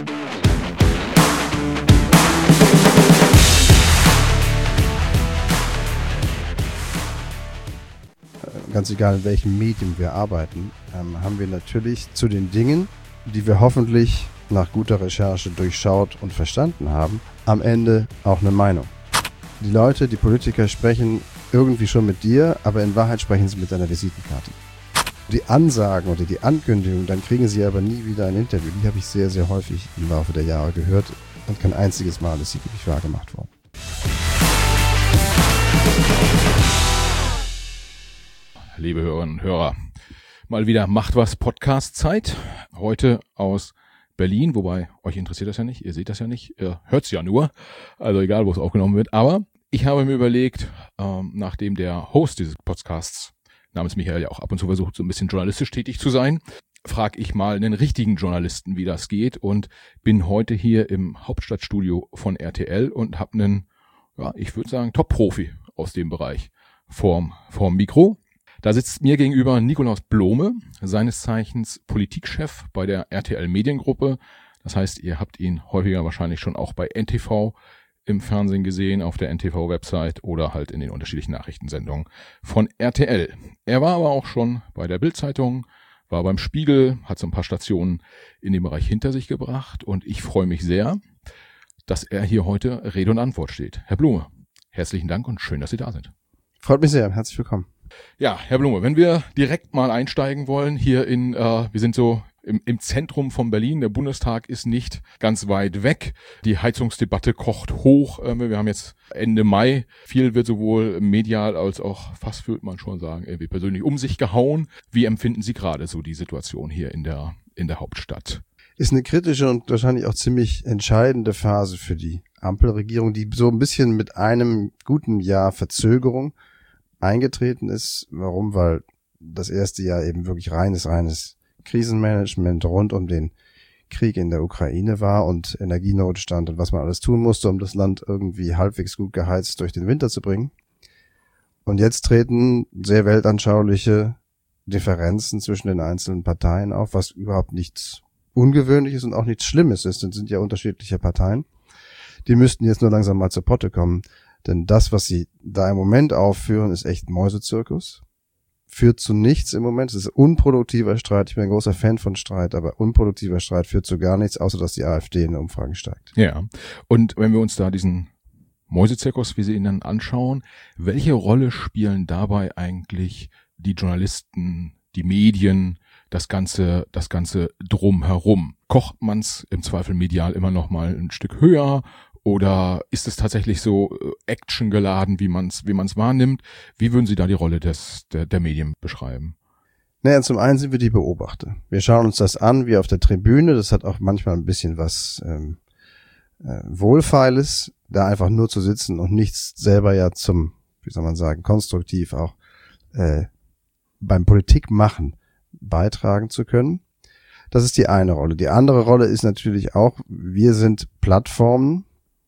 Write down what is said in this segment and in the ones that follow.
Ganz egal, in welchem Medium wir arbeiten, haben wir natürlich zu den Dingen, die wir hoffentlich nach guter Recherche durchschaut und verstanden haben, am Ende auch eine Meinung. Die Leute, die Politiker sprechen irgendwie schon mit dir, aber in Wahrheit sprechen sie mit deiner Visitenkarte. Die Ansagen oder die Ankündigungen, dann kriegen sie aber nie wieder ein Interview. Die habe ich sehr, sehr häufig im Laufe der Jahre gehört und kein einziges Mal ist sie wirklich wahr gemacht worden. Liebe Hörerinnen und Hörer, mal wieder Macht was Podcast-Zeit. Heute aus Berlin, wobei euch interessiert das ja nicht, ihr seht das ja nicht, ihr hört es ja nur, also egal, wo es aufgenommen wird. Aber ich habe mir überlegt, nachdem der Host dieses Podcasts namens Michael ja auch ab und zu versucht, so ein bisschen journalistisch tätig zu sein, frage ich mal einen richtigen Journalisten, wie das geht, und bin heute hier im Hauptstadtstudio von RTL und habe einen, ja, ich würde sagen, Top-Profi aus dem Bereich vorm Mikro. Da sitzt mir gegenüber Nikolaus Blome, seines Zeichens Politikchef bei der RTL Mediengruppe. Das heißt, ihr habt ihn häufiger wahrscheinlich schon auch bei NTV im Fernsehen gesehen, auf der NTV-Website oder halt in den unterschiedlichen Nachrichtensendungen von RTL. Er war aber auch schon bei der Bild-Zeitung, war beim Spiegel, hat so ein paar Stationen in dem Bereich hinter sich gebracht und ich freue mich sehr, dass er hier heute Rede und Antwort steht. Herr Blome, herzlichen Dank und schön, dass Sie da sind. Freut mich sehr, herzlich willkommen. Ja, Herr Blome, wenn wir direkt mal einsteigen wollen, hier wir sind so im Zentrum von Berlin, der Bundestag ist nicht ganz weit weg, die Heizungsdebatte kocht hoch, wir haben jetzt Ende Mai, viel wird sowohl medial als auch, fast würde man schon sagen, irgendwie persönlich um sich gehauen. Wie empfinden Sie gerade so die Situation hier in der Hauptstadt? Ist eine kritische und wahrscheinlich auch ziemlich entscheidende Phase für die Ampelregierung, die so ein bisschen mit einem guten Jahr Verzögerung eingetreten ist. Warum? Weil das erste Jahr eben wirklich reines Krisenmanagement rund um den Krieg in der Ukraine war und Energienotstand und was man alles tun musste, um das Land irgendwie halbwegs gut geheizt durch den Winter zu bringen. Und jetzt treten sehr weltanschauliche Differenzen zwischen den einzelnen Parteien auf, was überhaupt nichts Ungewöhnliches und auch nichts Schlimmes ist. Das sind ja unterschiedliche Parteien. Die müssten jetzt nur langsam mal zur Potte kommen. Denn das, was sie da im Moment aufführen, ist echt Mäusezirkus. Führt zu nichts im Moment. Es ist unproduktiver Streit. Ich bin ein großer Fan von Streit, aber unproduktiver Streit führt zu gar nichts, außer dass die AfD in der Umfrage steigt. Ja, und wenn wir uns da diesen Mäusezirkus, wie Sie ihn dann anschauen, welche Rolle spielen dabei eigentlich die Journalisten, die Medien, das ganze drumherum? Kocht man's im Zweifel medial immer noch mal ein Stück höher? Oder ist es tatsächlich so actiongeladen, wie man's wahrnimmt? Wie würden Sie da die Rolle der Medien beschreiben? Naja, zum einen sind wir die Beobachter. Wir schauen uns das an, wie auf der Tribüne. Das hat auch manchmal ein bisschen was Wohlfeiles, da einfach nur zu sitzen und nichts selber ja zum, wie soll man sagen, konstruktiv auch beim Politikmachen beitragen zu können. Das ist die eine Rolle. Die andere Rolle ist natürlich auch, wir sind Plattformen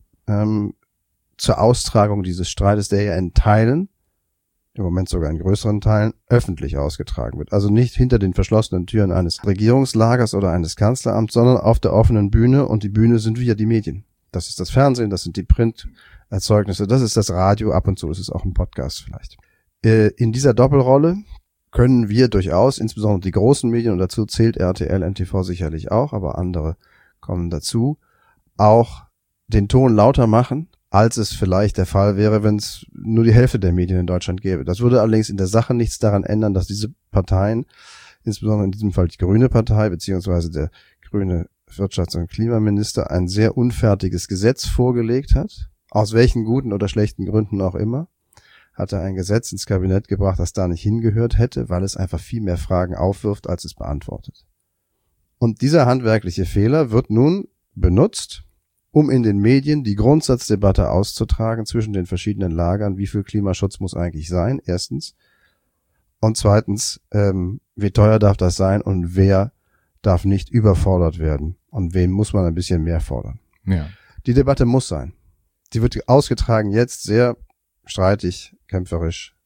zur Austragung dieses Streites, der ja in Teilen, im Moment sogar in größeren Teilen, öffentlich ausgetragen wird. Also nicht hinter den verschlossenen Türen eines Regierungslagers oder eines Kanzleramts, sondern auf der offenen Bühne, und die Bühne sind wir die Medien. Das ist das Fernsehen, das sind die Printerzeugnisse, das ist das Radio, ab und zu ist es auch ein Podcast vielleicht. In dieser Doppelrolle können wir durchaus, insbesondere die großen Medien, und dazu zählt RTL, NTV sicherlich auch, aber andere kommen dazu, auch den Ton lauter machen, als es vielleicht der Fall wäre, wenn es nur die Hälfte der Medien in Deutschland gäbe. Das würde allerdings in der Sache nichts daran ändern, dass diese Parteien, insbesondere in diesem Fall die Grüne Partei, beziehungsweise der grüne Wirtschafts- und Klimaminister, ein sehr unfertiges Gesetz vorgelegt hat, aus welchen guten oder schlechten Gründen auch immer, hat er ein Gesetz ins Kabinett gebracht, das da nicht hingehört hätte, weil es einfach viel mehr Fragen aufwirft, als es beantwortet. Und dieser handwerkliche Fehler wird nun benutzt, um in den Medien die Grundsatzdebatte auszutragen zwischen den verschiedenen Lagern. Wie viel Klimaschutz muss eigentlich sein? Erstens. Und zweitens, wie teuer darf das sein und wer darf nicht überfordert werden? Und wen muss man ein bisschen mehr fordern? Ja. Die Debatte muss sein. Die wird ausgetragen jetzt sehr streitig, kämpferisch,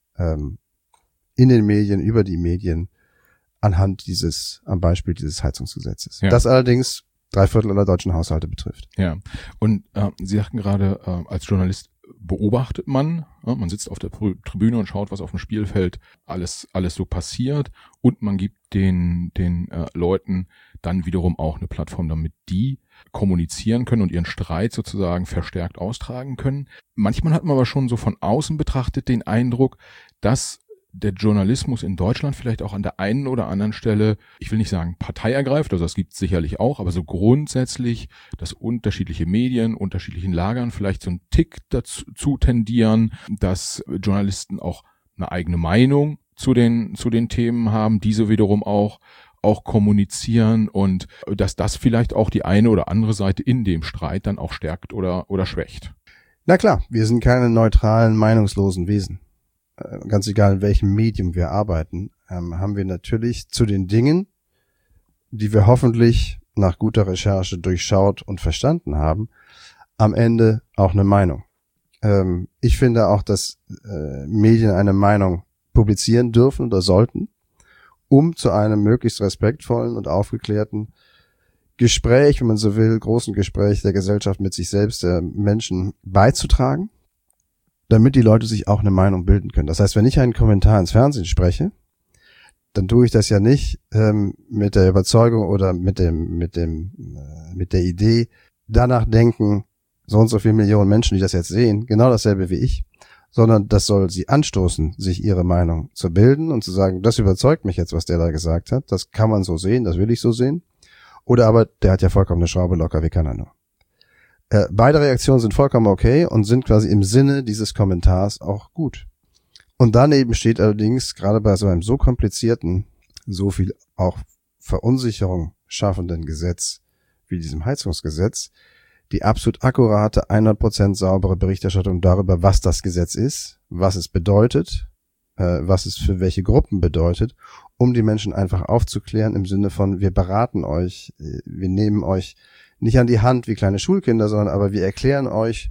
in den Medien, über die Medien, am Beispiel dieses Heizungsgesetzes. Ja. Das allerdings 3/4 aller deutschen Haushalte betrifft. Ja, und Sie sagten gerade, als Journalist beobachtet man sitzt auf der Tribüne und schaut, was auf dem Spielfeld alles so passiert, und man gibt den Leuten dann wiederum auch eine Plattform, damit die kommunizieren können und ihren Streit sozusagen verstärkt austragen können. Manchmal hat man aber schon so von außen betrachtet den Eindruck, dass der Journalismus in Deutschland vielleicht auch an der einen oder anderen Stelle, ich will nicht sagen Partei ergreift, also das gibt es sicherlich auch, aber so grundsätzlich, dass unterschiedliche Medien, unterschiedlichen Lagern vielleicht so einen Tick dazu tendieren, dass Journalisten auch eine eigene Meinung zu den Themen haben, diese wiederum auch kommunizieren, und dass das vielleicht auch die eine oder andere Seite in dem Streit dann auch stärkt oder schwächt. Na klar, wir sind keine neutralen, meinungslosen Wesen. Ganz egal, in welchem Medium wir arbeiten, haben wir natürlich zu den Dingen, die wir hoffentlich nach guter Recherche durchschaut und verstanden haben, am Ende auch eine Meinung. Ich finde auch, dass Medien eine Meinung publizieren dürfen oder sollten, um zu einem möglichst respektvollen und aufgeklärten Gespräch, wenn man so will, großen Gespräch der Gesellschaft mit sich selbst, der Menschen beizutragen, damit die Leute sich auch eine Meinung bilden können. Das heißt, wenn ich einen Kommentar ins Fernsehen spreche, dann tue ich das ja nicht mit der Überzeugung oder mit der Idee, danach denken, so und so viele Millionen Menschen, die das jetzt sehen, genau dasselbe wie ich, sondern das soll sie anstoßen, sich ihre Meinung zu bilden und zu sagen, das überzeugt mich jetzt, was der da gesagt hat, das kann man so sehen, das will ich so sehen. Oder aber, der hat ja vollkommen eine Schraube locker, wie kann er nur. Beide Reaktionen sind vollkommen okay und sind quasi im Sinne dieses Kommentars auch gut. Und daneben steht allerdings, gerade bei so einem so komplizierten, so viel auch Verunsicherung schaffenden Gesetz wie diesem Heizungsgesetz, die absolut akkurate, 100% saubere Berichterstattung darüber, was das Gesetz ist, was es bedeutet, was es für welche Gruppen bedeutet, um die Menschen einfach aufzuklären im Sinne von, wir beraten euch, wir nehmen euch nicht an die Hand wie kleine Schulkinder, sondern aber wir erklären euch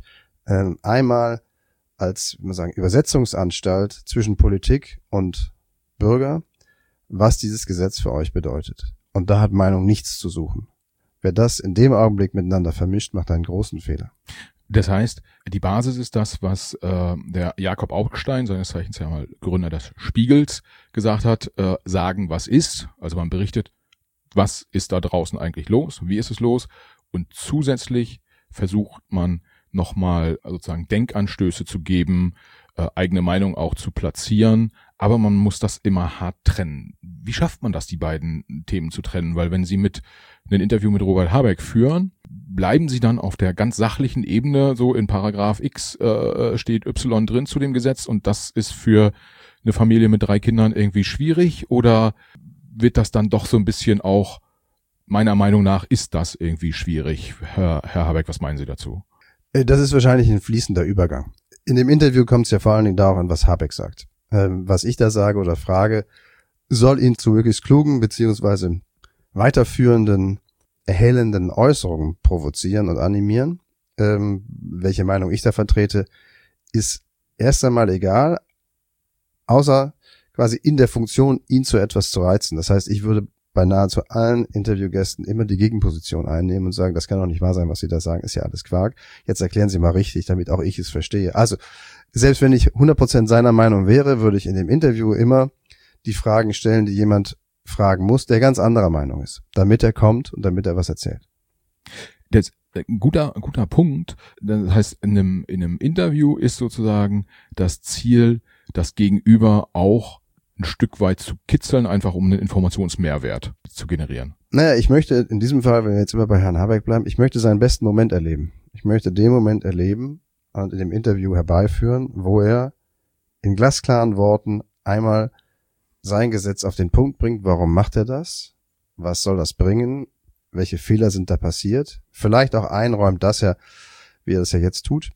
einmal als, wie man sagen, Übersetzungsanstalt zwischen Politik und Bürger, was dieses Gesetz für euch bedeutet. Und da hat Meinung nichts zu suchen. Wer das in dem Augenblick miteinander vermischt, macht einen großen Fehler. Das heißt, die Basis ist das, was der Jakob Augstein, seines Zeichens ja mal Gründer des Spiegels, gesagt hat, sagen, was ist. Also man berichtet, was ist da draußen eigentlich los, wie ist es los, und zusätzlich versucht man nochmal sozusagen Denkanstöße zu geben, eigene Meinung auch zu platzieren, aber man muss das immer hart trennen. Wie schafft man das, die beiden Themen zu trennen? Weil wenn Sie ein Interview mit Robert Habeck führen, bleiben Sie dann auf der ganz sachlichen Ebene, so in Paragraph X steht Y drin zu dem Gesetz, und das ist für eine Familie mit 3 Kindern irgendwie schwierig, oder wird das dann doch so ein bisschen auch, meiner Meinung nach ist das irgendwie schwierig? Herr Habeck, was meinen Sie dazu? Das ist wahrscheinlich ein fließender Übergang. In dem Interview kommt es ja vor allen Dingen darauf an, was Habeck sagt. Was ich da sage oder frage, soll ihn zu möglichst klugen beziehungsweise weiterführenden, erhellenden Äußerungen provozieren und animieren. Welche Meinung ich da vertrete, ist erst einmal egal, außer quasi in der Funktion, ihn zu etwas zu reizen. Das heißt, ich würde bei nahezu allen Interviewgästen immer die Gegenposition einnehmen und sagen, das kann doch nicht wahr sein, was Sie da sagen, ist ja alles Quark. Jetzt erklären Sie mal richtig, damit auch ich es verstehe. Also, selbst wenn ich 100% seiner Meinung wäre, würde ich in dem Interview immer die Fragen stellen, die jemand fragen muss, der ganz anderer Meinung ist, damit er kommt und damit er was erzählt. Das ein guter Punkt. Das heißt, in einem Interview ist sozusagen das Ziel, das Gegenüber auch ein Stück weit zu kitzeln, einfach um einen Informationsmehrwert zu generieren. Naja, ich möchte in diesem Fall, wenn wir jetzt immer bei Herrn Habeck bleiben, ich möchte seinen besten Moment erleben. Ich möchte den Moment erleben und in dem Interview herbeiführen, wo er in glasklaren Worten einmal sein Gesetz auf den Punkt bringt. Warum macht er das? Was soll das bringen? Welche Fehler sind da passiert? Vielleicht auch einräumt, dass er, wie er das ja jetzt tut,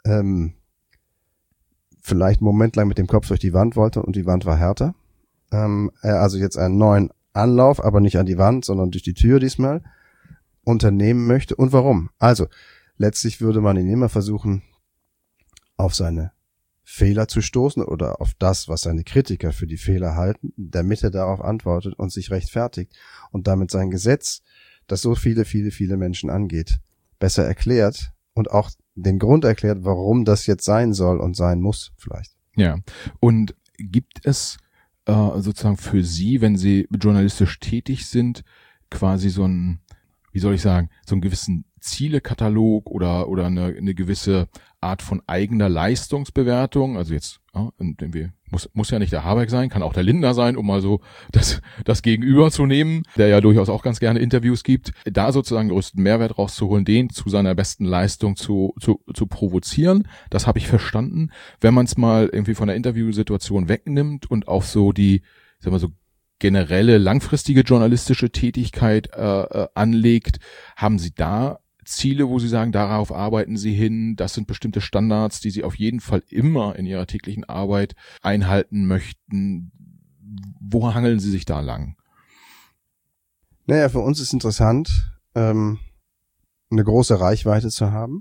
vielleicht einen Moment lang mit dem Kopf durch die Wand wollte und die Wand war härter. Er also jetzt einen neuen Anlauf, aber nicht an die Wand, sondern durch die Tür diesmal, unternehmen möchte. Und warum? Also, letztlich würde man ihn immer versuchen, auf seine Fehler zu stoßen oder auf das, was seine Kritiker für die Fehler halten, damit er darauf antwortet und sich rechtfertigt und damit sein Gesetz, das so viele Menschen angeht, besser erklärt und auch den Grund erklärt, warum das jetzt sein soll und sein muss vielleicht. Ja, und gibt es sozusagen für Sie, wenn Sie journalistisch tätig sind, quasi so ein, wie soll ich sagen, so einen gewissen Zielekatalog oder eine gewisse Art von eigener Leistungsbewertung? Also jetzt, irgendwie muss ja nicht der Habeck sein, kann auch der Lindner sein, um mal so das Gegenüber zu nehmen, der ja durchaus auch ganz gerne Interviews gibt, da sozusagen größten Mehrwert rauszuholen, den zu seiner besten Leistung zu provozieren. Das habe ich verstanden. Wenn man es mal irgendwie von der Interviewsituation wegnimmt und auf so die, sagen wir so, generelle langfristige journalistische Tätigkeit anlegt, haben Sie da Ziele, wo Sie sagen, darauf arbeiten Sie hin, das sind bestimmte Standards, die Sie auf jeden Fall immer in Ihrer täglichen Arbeit einhalten möchten? Wo hangeln Sie sich da lang? Naja, für uns ist interessant, eine große Reichweite zu haben,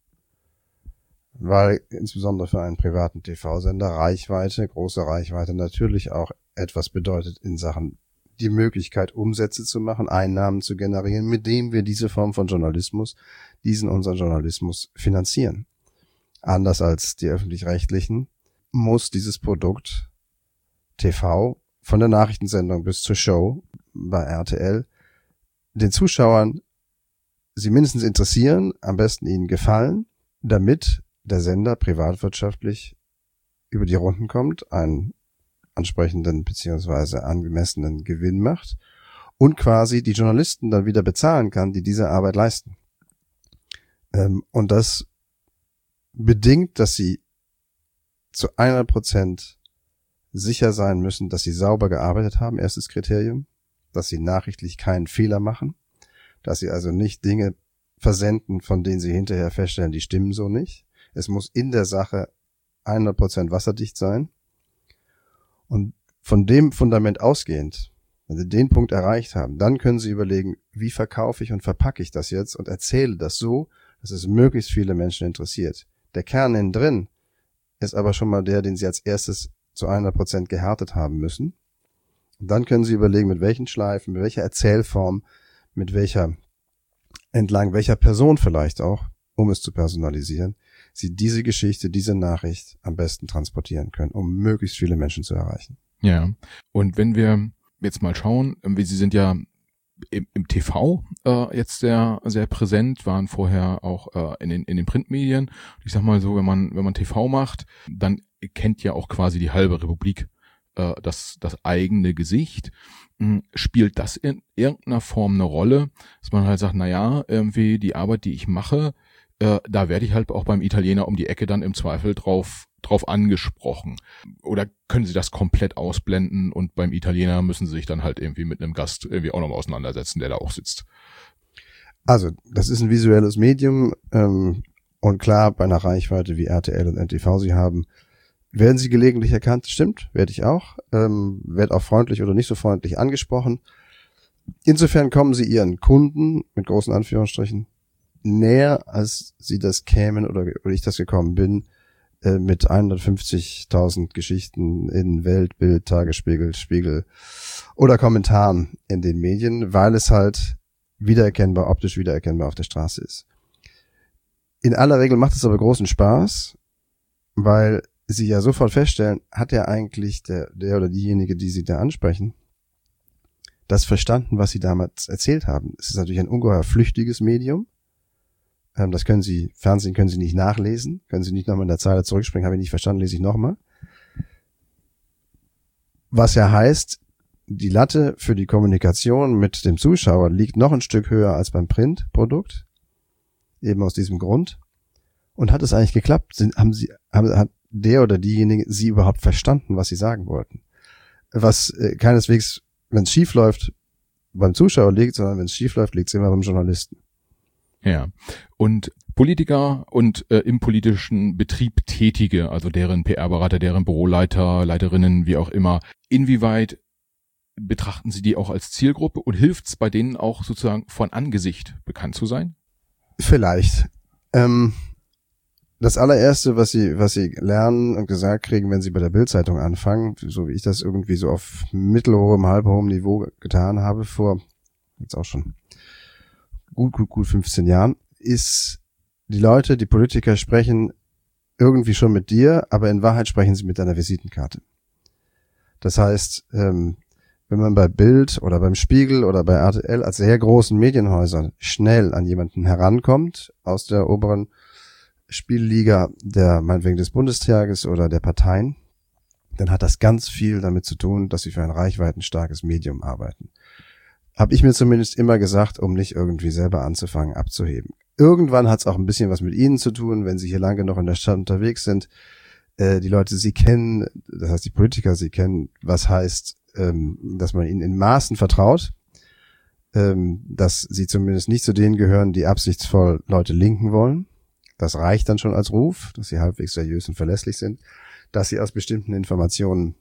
weil insbesondere für einen privaten TV-Sender große Reichweite natürlich auch etwas bedeutet in Sachen die Möglichkeit, Umsätze zu machen, Einnahmen zu generieren, mit dem wir diese Form von Journalismus, unseren Journalismus finanzieren. Anders als die Öffentlich-Rechtlichen muss dieses Produkt TV von der Nachrichtensendung bis zur Show bei RTL den Zuschauern sie mindestens interessieren, am besten ihnen gefallen, damit der Sender privatwirtschaftlich über die Runden kommt, einen ansprechenden bzw. angemessenen Gewinn macht und quasi die Journalisten dann wieder bezahlen kann, die diese Arbeit leisten. Und das bedingt, dass sie zu 100% sicher sein müssen, dass sie sauber gearbeitet haben, erstes Kriterium, dass sie nachrichtlich keinen Fehler machen, dass sie also nicht Dinge versenden, von denen sie hinterher feststellen, die stimmen so nicht. Es muss in der Sache 100% wasserdicht sein. Und von dem Fundament ausgehend, wenn Sie den Punkt erreicht haben, dann können Sie überlegen, wie verkaufe ich und verpacke ich das jetzt und erzähle das so, dass es möglichst viele Menschen interessiert. Der Kern innen drin ist aber schon mal der, den Sie als erstes zu 100% gehärtet haben müssen. Und dann können Sie überlegen, mit welchen Schleifen, mit welcher Erzählform, entlang welcher Person vielleicht auch, um es zu personalisieren, Sie diese Geschichte, diese Nachricht am besten transportieren können, um möglichst viele Menschen zu erreichen. Ja, und wenn wir jetzt mal schauen, Sie sind ja im TV jetzt sehr, sehr präsent, waren vorher auch in den Printmedien. Ich sag mal so, wenn man TV macht, dann kennt ja auch quasi die halbe Republik das eigene Gesicht. Spielt das in irgendeiner Form eine Rolle, dass man halt sagt, na ja, irgendwie die Arbeit, die ich mache, da werde ich halt auch beim Italiener um die Ecke dann im Zweifel drauf angesprochen. Oder können Sie das komplett ausblenden und beim Italiener müssen Sie sich dann halt irgendwie mit einem Gast irgendwie auch nochmal auseinandersetzen, der da auch sitzt? Also, das ist ein visuelles Medium und klar, bei einer Reichweite wie RTL und NTV Sie haben, werden Sie gelegentlich erkannt, stimmt, werde ich auch, werde auch freundlich oder nicht so freundlich angesprochen. Insofern kommen Sie Ihren Kunden, mit großen Anführungsstrichen, näher, als sie das kämen oder ich das gekommen bin, mit 150.000 Geschichten in Welt, Bild, Tagesspiegel, Spiegel oder Kommentaren in den Medien, weil es halt optisch wiedererkennbar auf der Straße ist. In aller Regel macht es aber großen Spaß, weil sie ja sofort feststellen, hat ja eigentlich der oder diejenige, die sie da ansprechen, das verstanden, was sie damals erzählt haben. Es ist natürlich ein ungeheuer flüchtiges Medium. Fernsehen können Sie nicht nachlesen, können Sie nicht nochmal in der Zeile zurückspringen, habe ich nicht verstanden, lese ich nochmal. Was ja heißt, die Latte für die Kommunikation mit dem Zuschauer liegt noch ein Stück höher als beim Printprodukt, eben aus diesem Grund. Und hat es eigentlich geklappt? Hat der oder diejenige Sie überhaupt verstanden, was Sie sagen wollten? Was keineswegs, wenn es schief läuft, beim Zuschauer liegt, sondern wenn es schief läuft, liegt es immer beim Journalisten. Ja, und Politiker und im politischen Betrieb Tätige, also deren PR-Berater, deren Büroleiter, Leiterinnen, wie auch immer, inwieweit betrachten Sie die auch als Zielgruppe und hilft es bei denen auch sozusagen von Angesicht bekannt zu sein? Vielleicht. Das allererste, was Sie lernen und gesagt kriegen, wenn Sie bei der Bild-Zeitung anfangen, so wie ich das irgendwie so auf mittelhohem, halbhohem Niveau getan habe, vor jetzt auch schon gut 15 Jahren, ist, die Leute, die Politiker sprechen irgendwie schon mit dir, aber in Wahrheit sprechen sie mit deiner Visitenkarte. Das heißt, wenn man bei Bild oder beim Spiegel oder bei RTL als sehr großen Medienhäusern schnell an jemanden herankommt aus der oberen Spielliga der meinetwegen des Bundestages oder der Parteien, dann hat das ganz viel damit zu tun, dass sie für ein reichweitenstarkes Medium arbeiten. Habe ich mir zumindest immer gesagt, um nicht irgendwie selber anzufangen abzuheben. Irgendwann hat es auch ein bisschen was mit Ihnen zu tun, wenn Sie hier lange noch in der Stadt unterwegs sind. Die Leute Sie kennen, das heißt die Politiker Sie kennen, was heißt, dass man ihnen in Maßen vertraut, dass sie zumindest nicht zu denen gehören, die absichtsvoll Leute linken wollen. Das reicht dann schon als Ruf, dass sie halbwegs seriös und verlässlich sind, dass sie aus bestimmten Informationen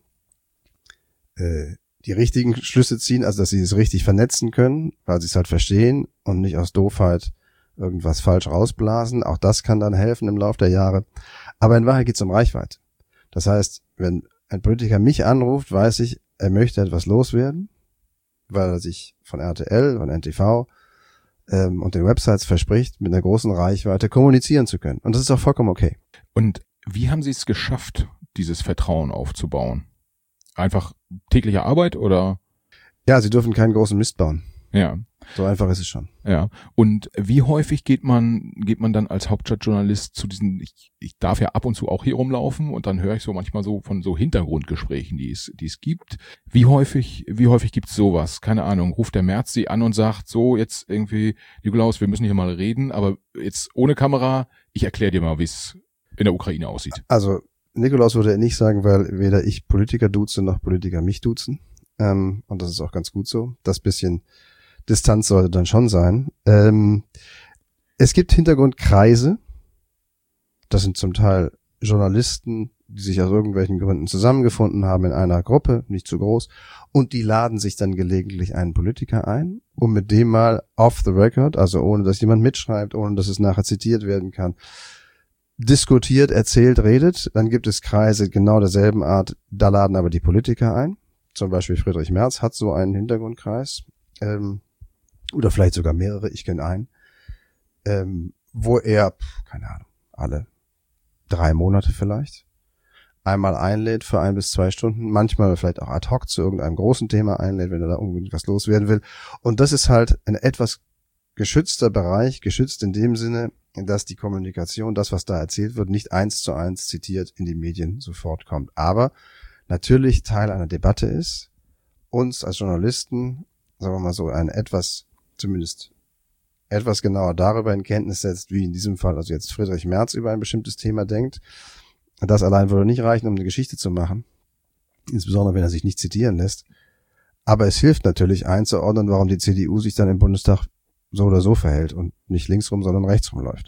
die richtigen Schlüsse ziehen, also dass sie es richtig vernetzen können, weil sie es halt verstehen und nicht aus Doofheit irgendwas falsch rausblasen. Auch das kann dann helfen im Laufe der Jahre. Aber in Wahrheit geht es um Reichweite. Das heißt, wenn ein Politiker mich anruft, weiß ich, er möchte etwas loswerden, weil er sich von RTL, von NTV und den Websites verspricht, mit einer großen Reichweite kommunizieren zu können. Und das ist auch vollkommen okay. Und wie haben Sie es geschafft, dieses Vertrauen aufzubauen? Einfach tägliche Arbeit oder? Ja, Sie dürfen keinen großen Mist bauen. Ja. So einfach ist es schon. Ja. Und wie häufig geht man dann als Hauptstadtjournalist zu diesen, ich darf ja ab und zu auch hier rumlaufen und dann höre ich so manchmal so von so Hintergrundgesprächen, die es gibt. Wie häufig gibt's sowas? Keine Ahnung. Ruft der Merz Sie an und sagt so, jetzt irgendwie, Nikolaus, wir müssen hier mal reden, aber jetzt ohne Kamera, ich erkläre dir mal, wie es in der Ukraine aussieht. Also, Nikolaus würde er nicht sagen, weil weder ich Politiker duze noch Politiker mich duzen. Und das ist auch ganz gut so. Das bisschen Distanz sollte dann schon sein. Es gibt Hintergrundkreise. Das sind zum Teil Journalisten, die sich aus irgendwelchen Gründen zusammengefunden haben in einer Gruppe, nicht zu groß, und die laden sich dann gelegentlich einen Politiker ein, um mit dem mal off the record, also ohne dass jemand mitschreibt, ohne dass es nachher zitiert werden kann, diskutiert, erzählt, redet. Dann gibt es Kreise genau derselben Art, da laden aber die Politiker ein. Zum Beispiel Friedrich Merz hat so einen Hintergrundkreis. Oder vielleicht sogar mehrere, ich kenne einen, wo er, keine Ahnung, alle 3 Monate vielleicht einmal einlädt für 1 bis 2 Stunden, manchmal vielleicht auch ad hoc zu irgendeinem großen Thema einlädt, wenn er da unbedingt was loswerden will. Und das ist halt ein etwas geschützter Bereich, geschützt in dem Sinne, dass die Kommunikation, das, was da erzählt wird, nicht 1:1 zitiert in die Medien sofort kommt. Aber natürlich Teil einer Debatte ist, uns als Journalisten, sagen wir mal so, zumindest etwas genauer darüber in Kenntnis setzt, wie in diesem Fall also jetzt Friedrich Merz über ein bestimmtes Thema denkt. Das allein würde nicht reichen, um eine Geschichte zu machen, insbesondere wenn er sich nicht zitieren lässt. Aber es hilft natürlich einzuordnen, warum die CDU sich dann im Bundestag so oder so verhält und nicht linksrum, sondern rechtsrum läuft.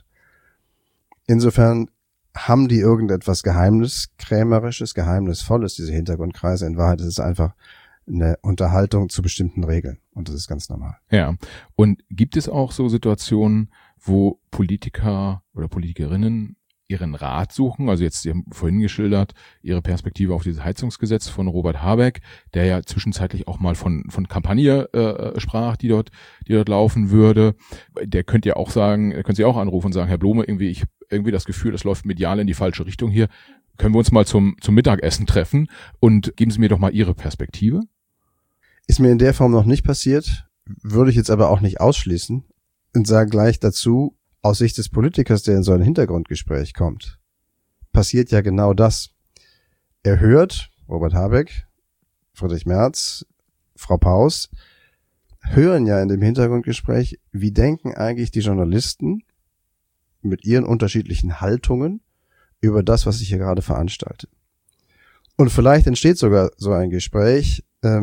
Insofern haben die irgendetwas Geheimniskrämerisches, Geheimnisvolles, diese Hintergrundkreise. In Wahrheit ist es einfach eine Unterhaltung zu bestimmten Regeln. Und das ist ganz normal. Ja. Und gibt es auch so Situationen, wo Politiker oder Politikerinnen ihren Rat suchen? Also jetzt, Sie haben vorhin geschildert, Ihre Perspektive auf dieses Heizungsgesetz von Robert Habeck, der ja zwischenzeitlich auch mal von Kampagne sprach, die dort laufen würde. Der könnte ja auch sagen, können Sie auch anrufen und sagen, Herr Blome, ich habe irgendwie das Gefühl, das läuft medial in die falsche Richtung hier. Können wir uns mal zum Mittagessen treffen und geben Sie mir doch mal Ihre Perspektive? Ist mir in der Form noch nicht passiert, würde ich jetzt aber auch nicht ausschließen und sage gleich dazu, aus Sicht des Politikers, der in so ein Hintergrundgespräch kommt, passiert ja genau das. Er hört, Robert Habeck, Friedrich Merz, Frau Paus, hören ja in dem Hintergrundgespräch, wie denken eigentlich die Journalisten mit ihren unterschiedlichen Haltungen über das, was ich hier gerade veranstalte. Und vielleicht entsteht sogar so ein Gespräch,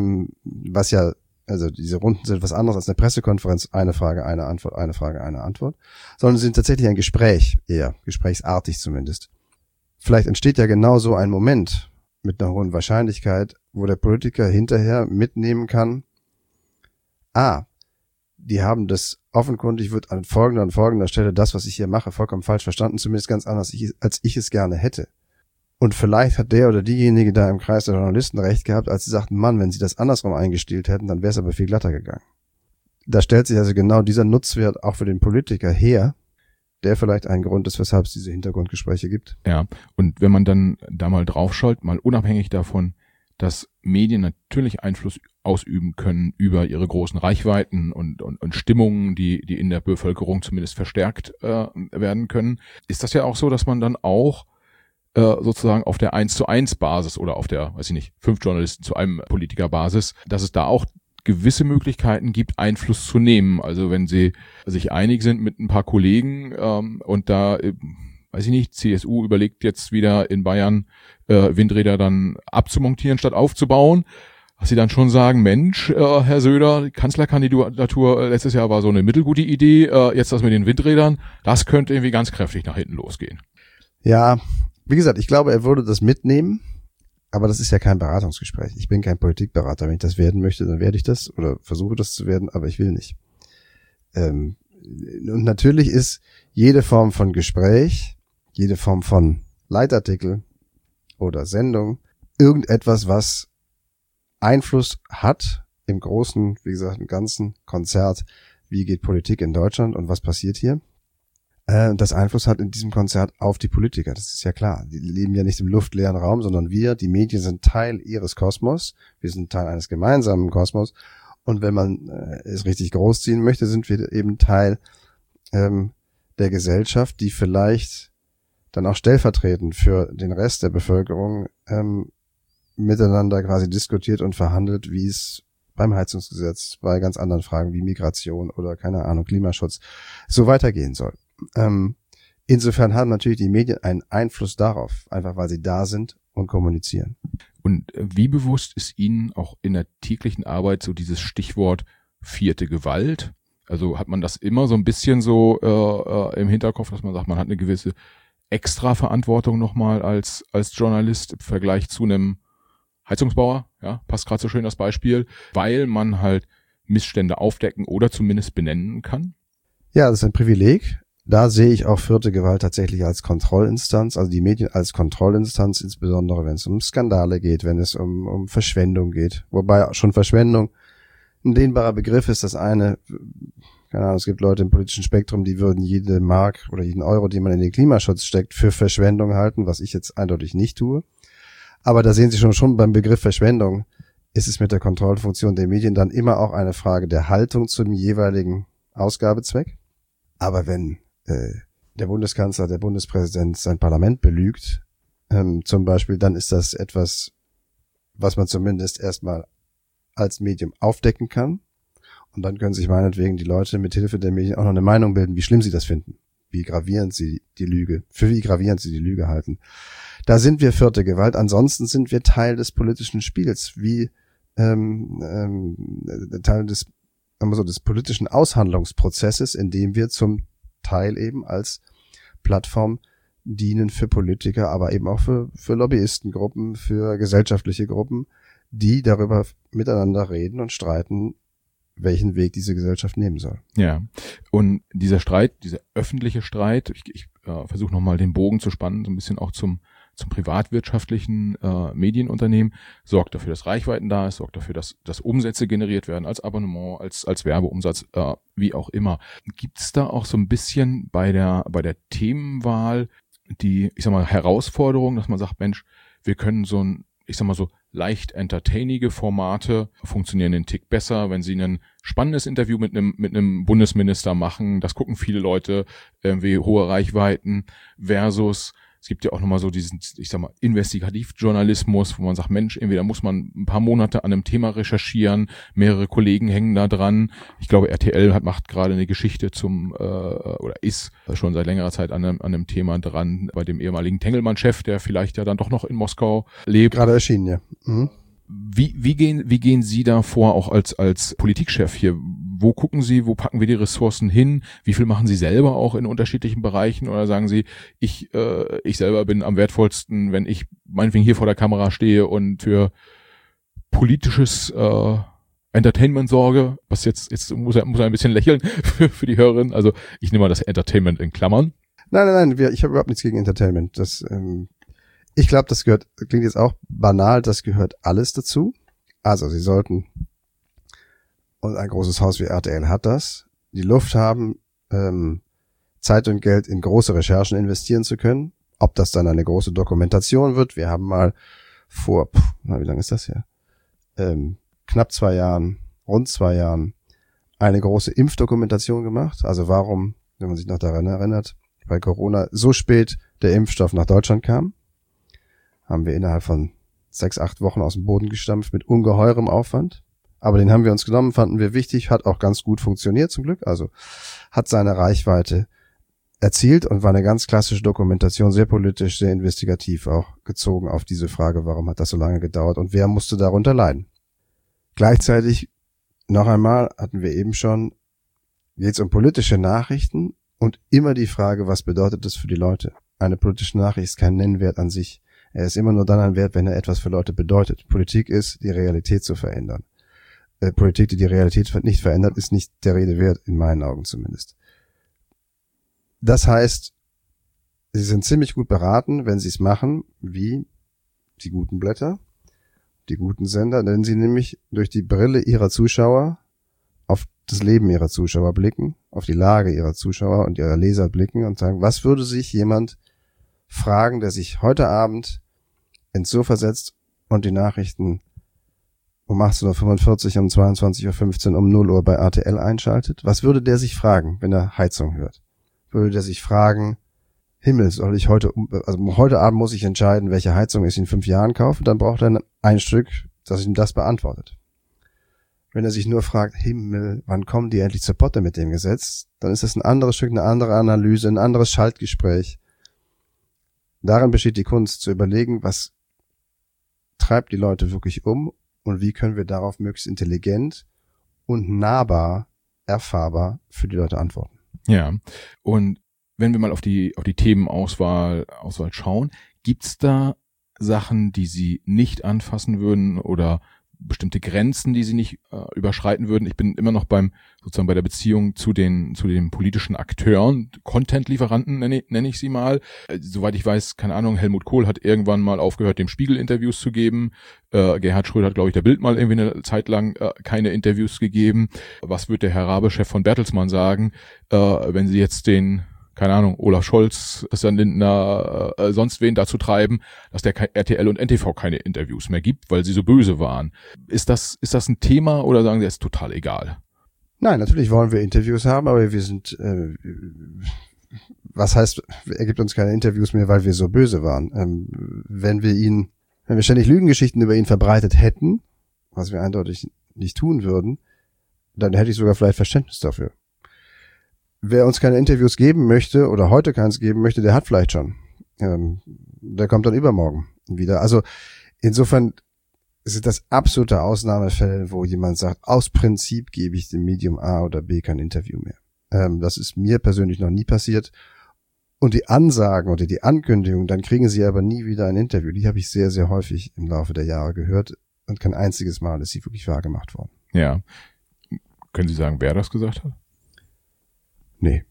was ja, also diese Runden sind was anderes als eine Pressekonferenz, eine Frage, eine Antwort, eine Frage, eine Antwort, sondern sie sind tatsächlich ein Gespräch, eher gesprächsartig zumindest. Vielleicht entsteht ja genau so ein Moment mit einer hohen Wahrscheinlichkeit, wo der Politiker hinterher mitnehmen kann, die haben das offenkundig, wird an folgender Stelle das, was ich hier mache, vollkommen falsch verstanden, zumindest ganz anders, als ich es gerne hätte. Und vielleicht hat der oder diejenige da im Kreis der Journalisten recht gehabt, als sie sagten, Mann, wenn sie das andersrum eingestellt hätten, dann wäre es aber viel glatter gegangen. Da stellt sich also genau dieser Nutzwert auch für den Politiker her, der vielleicht ein Grund ist, weshalb es diese Hintergrundgespräche gibt. Ja, und wenn man dann da mal draufschaut, mal unabhängig davon, dass Medien natürlich Einfluss ausüben können über ihre großen Reichweiten und Stimmungen, die in der Bevölkerung zumindest verstärkt werden können, ist das ja auch so, dass man dann auch sozusagen auf der 1:1 Basis oder auf der, 5 Journalisten zu einem Politiker Basis, dass es da auch gewisse Möglichkeiten gibt, Einfluss zu nehmen. Also wenn sie sich einig sind mit ein paar Kollegen und da CSU überlegt jetzt wieder in Bayern Windräder dann abzumontieren statt aufzubauen, dass sie dann schon sagen, Mensch, Herr Söder, die Kanzlerkandidatur letztes Jahr war so eine mittelgute Idee, jetzt das mit den Windrädern, das könnte irgendwie ganz kräftig nach hinten losgehen. Ja, wie gesagt, ich glaube, er würde das mitnehmen, aber das ist ja kein Beratungsgespräch. Ich bin kein Politikberater. Wenn ich das werden möchte, dann werde ich das oder versuche das zu werden, aber ich will nicht. Und natürlich ist jede Form von Gespräch, jede Form von Leitartikel oder Sendung irgendetwas, was Einfluss hat im großen, wie gesagt, im ganzen Konzert, wie geht Politik in Deutschland und was passiert hier, das Einfluss hat in diesem Konzert auf die Politiker. Das ist ja klar. Die leben ja nicht im luftleeren Raum, sondern wir, die Medien, sind Teil ihres Kosmos. Wir sind Teil eines gemeinsamen Kosmos. Und wenn man es richtig großziehen möchte, sind wir eben Teil der Gesellschaft, die vielleicht dann auch stellvertretend für den Rest der Bevölkerung miteinander quasi diskutiert und verhandelt, wie es beim Heizungsgesetz, bei ganz anderen Fragen wie Migration oder, keine Ahnung, Klimaschutz so weitergehen soll. Insofern haben natürlich die Medien einen Einfluss darauf, einfach weil sie da sind und kommunizieren. Und wie bewusst ist Ihnen auch in der täglichen Arbeit so dieses Stichwort vierte Gewalt? Also hat man das immer so ein bisschen so im Hinterkopf, dass man sagt, man hat eine gewisse Extra-Verantwortung nochmal als Journalist im Vergleich zu einem Heizungsbauer, ja, passt gerade so schön das Beispiel, weil man halt Missstände aufdecken oder zumindest benennen kann? Ja, das ist ein Privileg. Da sehe ich auch vierte Gewalt tatsächlich als Kontrollinstanz, also die Medien als Kontrollinstanz, insbesondere wenn es um Skandale geht, wenn es um Verschwendung geht. Wobei schon Verschwendung ein dehnbarer Begriff ist. Das eine, keine Ahnung, es gibt Leute im politischen Spektrum, die würden jede Mark oder jeden Euro, den man in den Klimaschutz steckt, für Verschwendung halten, was ich jetzt eindeutig nicht tue. Aber da sehen Sie schon beim Begriff Verschwendung ist es mit der Kontrollfunktion der Medien dann immer auch eine Frage der Haltung zum jeweiligen Ausgabezweck. Aber wenn der Bundeskanzler, der Bundespräsident sein Parlament belügt, zum Beispiel, dann ist das etwas, was man zumindest erstmal als Medium aufdecken kann. Und dann können sich meinetwegen die Leute mit Hilfe der Medien auch noch eine Meinung bilden, wie schlimm sie das finden, wie gravierend sie die Lüge halten. Da sind wir vierte Gewalt. Ansonsten sind wir Teil des politischen Spiels, wie Teil des politischen Aushandlungsprozesses, in dem wir zum Teil eben als Plattform dienen für Politiker, aber eben auch für Lobbyistengruppen, für gesellschaftliche Gruppen, die darüber miteinander reden und streiten, welchen Weg diese Gesellschaft nehmen soll. Ja, und dieser Streit, dieser öffentliche Streit, ich versuche nochmal den Bogen zu spannen, so ein bisschen auch zum privatwirtschaftlichen Medienunternehmen, sorgt dafür, dass Reichweiten da ist, sorgt dafür, dass Umsätze generiert werden als Abonnement, als Werbeumsatz, wie auch immer. Gibt es da auch so ein bisschen bei der Themenwahl die, Herausforderung, dass man sagt, Mensch, wir können so leicht entertainige Formate funktionieren einen Tick besser, wenn sie ein spannendes Interview mit einem Bundesminister machen, das gucken viele Leute, irgendwie hohe Reichweiten versus es gibt ja auch nochmal so diesen, Investigativjournalismus, wo man sagt, Mensch, irgendwie da muss man ein paar Monate an einem Thema recherchieren, mehrere Kollegen hängen da dran. Ich glaube, RTL macht gerade eine Geschichte oder ist schon seit längerer Zeit an einem Thema dran, bei dem ehemaligen Tengelmann-Chef, der vielleicht ja dann doch noch in Moskau lebt. Gerade erschienen, ja. Mhm. Wie gehen Sie da vor, auch als Politikchef hier? Wo gucken Sie, wo packen wir die Ressourcen hin? Wie viel machen Sie selber auch in unterschiedlichen Bereichen? Oder sagen Sie, ich selber bin am wertvollsten, wenn ich meinetwegen hier vor der Kamera stehe und für politisches Entertainment sorge, was jetzt muss er ein bisschen lächeln für die Hörerin. Also ich nehme mal das Entertainment in Klammern. Nein, ich habe überhaupt nichts gegen Entertainment. Ich glaube, das klingt jetzt auch banal, das gehört alles dazu. Also Sie sollten und ein großes Haus wie RTL hat das, die Luft haben, Zeit und Geld in große Recherchen investieren zu können. Ob das dann eine große Dokumentation wird, wir haben mal vor, wie lange ist das her? Knapp 2 Jahren, rund 2 Jahren, eine große Impfdokumentation gemacht. Also warum, wenn man sich noch daran erinnert, bei Corona so spät der Impfstoff nach Deutschland kam, haben wir innerhalb von 6-8 Wochen aus dem Boden gestampft mit ungeheurem Aufwand. Aber den haben wir uns genommen, fanden wir wichtig, hat auch ganz gut funktioniert zum Glück. Also hat seine Reichweite erzielt und war eine ganz klassische Dokumentation, sehr politisch, sehr investigativ auch gezogen auf diese Frage, warum hat das so lange gedauert und wer musste darunter leiden. Gleichzeitig, noch einmal, hatten wir eben schon, geht es um politische Nachrichten und immer die Frage, was bedeutet das für die Leute? Eine politische Nachricht ist kein Nennwert an sich. Er ist immer nur dann ein Wert, wenn er etwas für Leute bedeutet. Politik ist, die Realität zu verändern. Politik, die die Realität nicht verändert, ist nicht der Rede wert, in meinen Augen zumindest. Das heißt, sie sind ziemlich gut beraten, wenn sie es machen, wie die guten Blätter, die guten Sender, wenn sie nämlich durch die Brille ihrer Zuschauer auf das Leben ihrer Zuschauer blicken, auf die Lage ihrer Zuschauer und ihrer Leser blicken und sagen, was würde sich jemand fragen, der sich heute Abend ins Sofa setzt und die Nachrichten um 18.45 Uhr, um 22.15 Uhr, um 0 Uhr bei RTL einschaltet? Was würde der sich fragen, wenn er Heizung hört? Würde der sich fragen, Himmel, soll ich heute Abend muss ich entscheiden, welche Heizung ich in 5 Jahren kaufe, dann braucht er ein Stück, das ihm das beantwortet. Wenn er sich nur fragt, Himmel, wann kommen die endlich zur Potte mit dem Gesetz, dann ist das ein anderes Stück, eine andere Analyse, ein anderes Schaltgespräch. Darin besteht die Kunst, zu überlegen, was treibt die Leute wirklich um und wie können wir darauf möglichst intelligent und nahbar, erfahrbar für die Leute antworten. Ja, und wenn wir mal auf die Themenauswahl schauen, gibt's da Sachen, die Sie nicht anfassen würden oder bestimmte Grenzen, die Sie nicht überschreiten würden? Ich bin immer noch bei der Beziehung zu den politischen Akteuren, Content-Lieferanten nenne ich sie mal. Soweit ich weiß, keine Ahnung, Helmut Kohl hat irgendwann mal aufgehört, dem Spiegel Interviews zu geben. Gerhard Schröder hat, glaube ich, der Bild mal irgendwie eine Zeit lang keine Interviews gegeben. Was wird der Herr Rabe, Chef von Bertelsmann, sagen, wenn Sie jetzt den, keine Ahnung, Olaf Scholz, Christian Lindner, sonst wen dazu treiben, dass der RTL und NTV keine Interviews mehr gibt, weil sie so böse waren. Ist das ein Thema oder sagen Sie, es ist total egal? Nein, natürlich wollen wir Interviews haben, aber wir sind, was heißt, er gibt uns keine Interviews mehr, weil wir so böse waren. Wenn wir ständig Lügengeschichten über ihn verbreitet hätten, was wir eindeutig nicht tun würden, dann hätte ich sogar vielleicht Verständnis dafür. Wer uns keine Interviews geben möchte oder heute keins geben möchte, der hat vielleicht schon. Der kommt dann übermorgen wieder. Also insofern sind das absolute Ausnahmefälle, wo jemand sagt, aus Prinzip gebe ich dem Medium A oder B kein Interview mehr. Das ist mir persönlich noch nie passiert. Und die Ansagen oder die Ankündigung, dann kriegen sie aber nie wieder ein Interview. Die habe ich sehr, sehr häufig im Laufe der Jahre gehört und kein einziges Mal ist sie wirklich wahrgemacht worden. Ja. Können Sie sagen, wer das gesagt hat? Nee.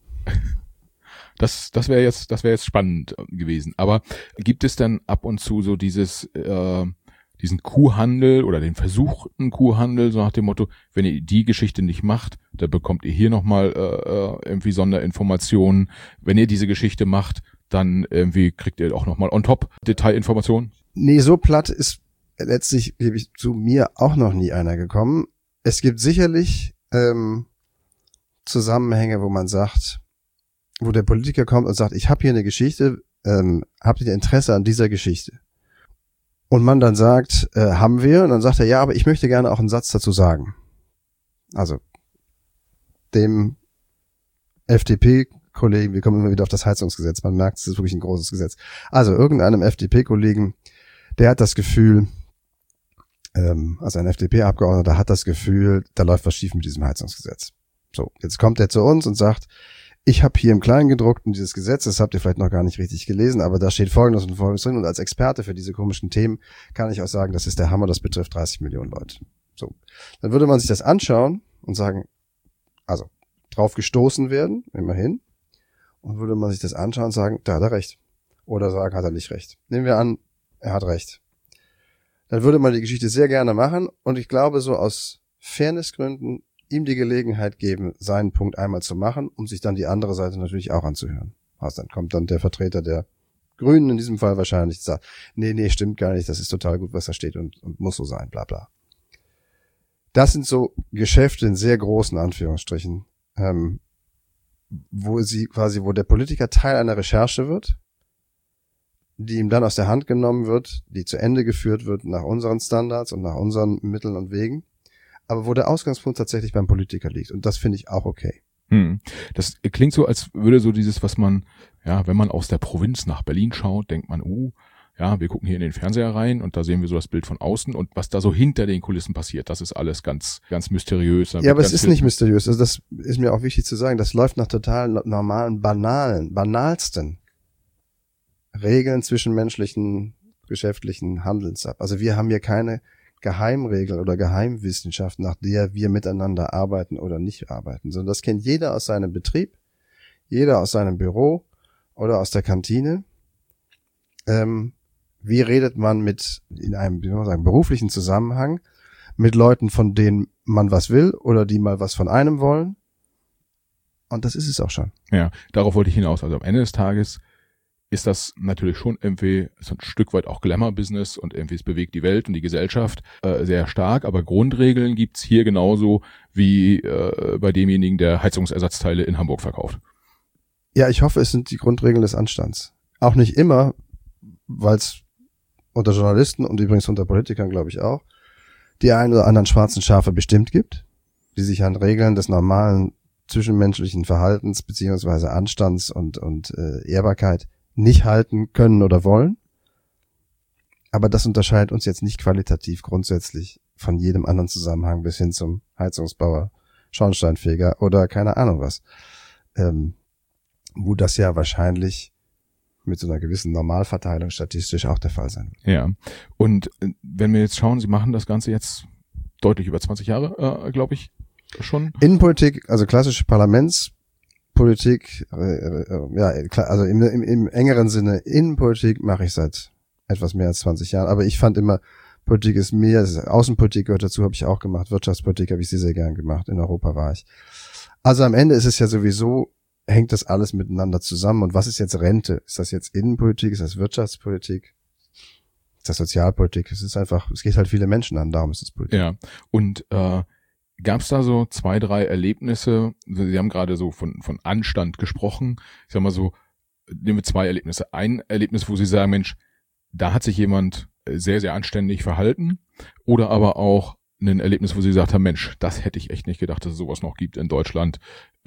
Das wäre jetzt spannend gewesen. Aber gibt es dann ab und zu so diesen Kuhhandel oder den versuchten Kuhhandel, so nach dem Motto, wenn ihr die Geschichte nicht macht, dann bekommt ihr hier nochmal irgendwie Sonderinformationen. Wenn ihr diese Geschichte macht, dann irgendwie kriegt ihr auch nochmal on top Detailinformationen? Nee, so platt ist letztlich, gebe ich zu, mir auch noch nie einer gekommen. Es gibt sicherlich Zusammenhänge, wo man sagt, wo der Politiker kommt und sagt, ich habe hier eine Geschichte, habt ihr Interesse an dieser Geschichte? Und man dann sagt, haben wir, und dann sagt er, ja, aber ich möchte gerne auch einen Satz dazu sagen. Also dem FDP-Kollegen, wir kommen immer wieder auf das Heizungsgesetz, man merkt, es ist wirklich ein großes Gesetz. Also irgendeinem FDP-Kollegen, der hat das Gefühl, also ein FDP-Abgeordneter hat das Gefühl, da läuft was schief mit diesem Heizungsgesetz. So, jetzt kommt er zu uns und sagt, ich habe hier im Kleingedruckten dieses Gesetz, das habt ihr vielleicht noch gar nicht richtig gelesen, aber da steht Folgendes und Folgendes drin und als Experte für diese komischen Themen kann ich auch sagen, das ist der Hammer, das betrifft 30 Millionen Leute. So, dann würde man sich das anschauen und sagen, also drauf gestoßen werden, immerhin, und würde man sich das anschauen und sagen, da hat er recht. Oder sagen, hat er nicht recht. Nehmen wir an, er hat recht. Dann würde man die Geschichte sehr gerne machen und ich glaube, so aus Fairnessgründen ihm die Gelegenheit geben, seinen Punkt einmal zu machen, um sich dann die andere Seite natürlich auch anzuhören. Also dann kommt dann der Vertreter der Grünen in diesem Fall wahrscheinlich und sagt, nee, stimmt gar nicht, das ist total gut, was da steht und muss so sein, bla bla. Das sind so Geschäfte in sehr großen Anführungsstrichen, wo der Politiker Teil einer Recherche wird, die ihm dann aus der Hand genommen wird, die zu Ende geführt wird nach unseren Standards und nach unseren Mitteln und Wegen, aber wo der Ausgangspunkt tatsächlich beim Politiker liegt. Und das finde ich auch okay. Das klingt so, als würde so dieses, was man, ja, wenn man aus der Provinz nach Berlin schaut, denkt man, ja, wir gucken hier in den Fernseher rein und da sehen wir so das Bild von außen und was da so hinter den Kulissen passiert, das ist alles ganz, ganz mysteriös. Ja, aber es ist nicht mysteriös. Also das ist mir auch wichtig zu sagen. Das läuft nach total normalen, banalsten Regeln zwischenmenschlichen, geschäftlichen Handelns ab. Also wir haben hier keine Geheimregel oder Geheimwissenschaft, nach der wir miteinander arbeiten oder nicht arbeiten, sondern das kennt jeder aus seinem Betrieb, jeder aus seinem Büro oder aus der Kantine. Wie redet man in einem, wie soll man sagen, beruflichen Zusammenhang mit Leuten, von denen man was will oder die mal was von einem wollen? Und das ist es auch schon. Ja, darauf wollte ich hinaus. Also am Ende des Tages ist das natürlich schon irgendwie so ein Stück weit auch Glamour-Business und irgendwie es bewegt die Welt und die Gesellschaft sehr stark, aber Grundregeln gibt's hier genauso wie bei demjenigen, der Heizungsersatzteile in Hamburg verkauft. Ja, ich hoffe, es sind die Grundregeln des Anstands. Auch nicht immer, weil es unter Journalisten und übrigens unter Politikern, glaube ich auch, die einen oder anderen schwarzen Schafe bestimmt gibt, die sich an Regeln des normalen zwischenmenschlichen Verhaltens beziehungsweise Anstands und Ehrbarkeit nicht halten können oder wollen. Aber das unterscheidet uns jetzt nicht qualitativ grundsätzlich von jedem anderen Zusammenhang bis hin zum Heizungsbauer, Schornsteinfeger oder keine Ahnung was. Wo das ja wahrscheinlich mit so einer gewissen Normalverteilung statistisch auch der Fall sein wird. Ja, und wenn wir jetzt schauen, Sie machen das Ganze jetzt deutlich über 20 Jahre, glaube ich, schon. Innenpolitik, also klassische Parlamentspolitik, also im engeren Sinne Innenpolitik mache ich seit etwas mehr als 20 Jahren, aber ich fand immer, Politik ist mehr, Außenpolitik gehört dazu, habe ich auch gemacht, Wirtschaftspolitik habe ich sehr gern gemacht, in Europa war ich. Also am Ende ist es ja sowieso, hängt das alles miteinander zusammen. Und was ist jetzt Rente? Ist das jetzt Innenpolitik? Ist das Wirtschaftspolitik? Ist das Sozialpolitik? Es ist einfach, es geht halt viele Menschen an, darum ist es Politik. Ja, und gab es da so 2, 3 Erlebnisse? Sie haben gerade so von Anstand gesprochen. Ich sag mal so, nehmen wir 2 Erlebnisse. Ein Erlebnis, wo Sie sagen, Mensch, da hat sich jemand sehr, sehr anständig verhalten. Oder aber auch ein Erlebnis, wo Sie gesagt haben, Mensch, das hätte ich echt nicht gedacht, dass es sowas noch gibt in Deutschland.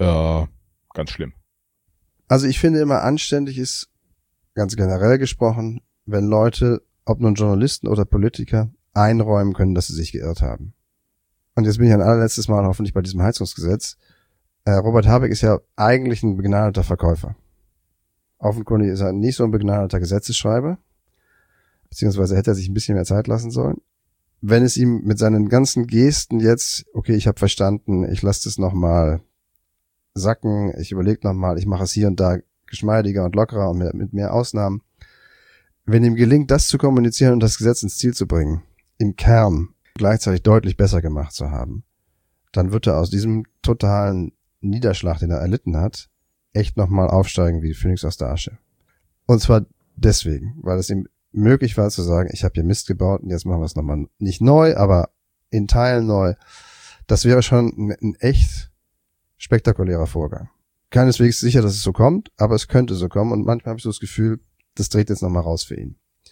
Ganz schlimm. Also ich finde immer, anständig ist, ganz generell gesprochen, wenn Leute, ob nun Journalisten oder Politiker, einräumen können, dass sie sich geirrt haben. Und jetzt bin ich ein allerletztes Mal hoffentlich bei diesem Heizungsgesetz. Robert Habeck ist ja eigentlich ein begnadeter Verkäufer. Offenkundig ist er nicht so ein begnadeter Gesetzesschreiber, beziehungsweise hätte er sich ein bisschen mehr Zeit lassen sollen. Wenn es ihm mit seinen ganzen Gesten jetzt, okay, ich habe verstanden, ich lasse das nochmal sacken, ich überlege nochmal, ich mache es hier und da geschmeidiger und lockerer und mit mehr Ausnahmen. Wenn ihm gelingt, das zu kommunizieren und das Gesetz ins Ziel zu bringen, im Kern gleichzeitig deutlich besser gemacht zu haben, dann wird er aus diesem totalen Niederschlag, den er erlitten hat, echt nochmal aufsteigen wie Phönix aus der Asche. Und zwar deswegen, weil es ihm möglich war zu sagen, ich habe hier Mist gebaut und jetzt machen wir es nochmal nicht neu, aber in Teilen neu. Das wäre schon ein echt spektakulärer Vorgang. Keineswegs sicher, dass es so kommt, aber es könnte so kommen und manchmal habe ich so das Gefühl, das dreht jetzt nochmal raus für ihn.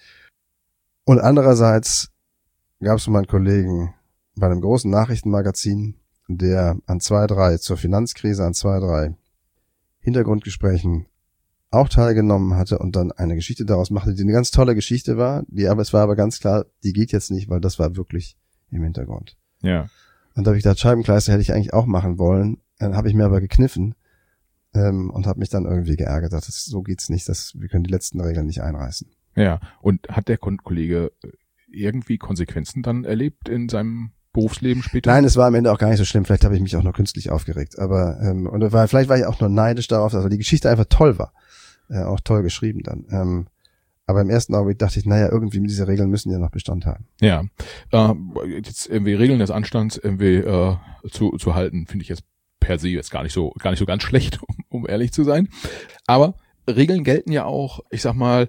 Und andererseits gab es mal einen Kollegen bei einem großen Nachrichtenmagazin, der an 2, 3 zur Finanzkrise, an 2, 3 Hintergrundgesprächen auch teilgenommen hatte und dann eine Geschichte daraus machte, die eine ganz tolle Geschichte war, es war aber ganz klar, die geht jetzt nicht, weil das war wirklich im Hintergrund. Ja. Und da habe ich gedacht, Scheibenkleister hätte ich eigentlich auch machen wollen. Dann habe ich mir aber gekniffen und habe mich dann irgendwie geärgert. So geht's nicht, wir können die letzten Regeln nicht einreißen. Ja, und hat der Kollege irgendwie Konsequenzen dann erlebt in seinem Berufsleben später? Nein, es war am Ende auch gar nicht so schlimm. Vielleicht habe ich mich auch nur künstlich aufgeregt. Aber vielleicht war ich auch nur neidisch darauf, dass die Geschichte einfach toll war. Auch toll geschrieben dann. Aber im ersten Augenblick dachte ich, naja, irgendwie diese Regeln müssen ja noch Bestand haben. Ja, jetzt irgendwie Regeln des Anstands irgendwie zu halten, finde ich jetzt per se jetzt gar nicht so ganz schlecht, um ehrlich zu sein. Aber Regeln gelten ja auch, ich sag mal,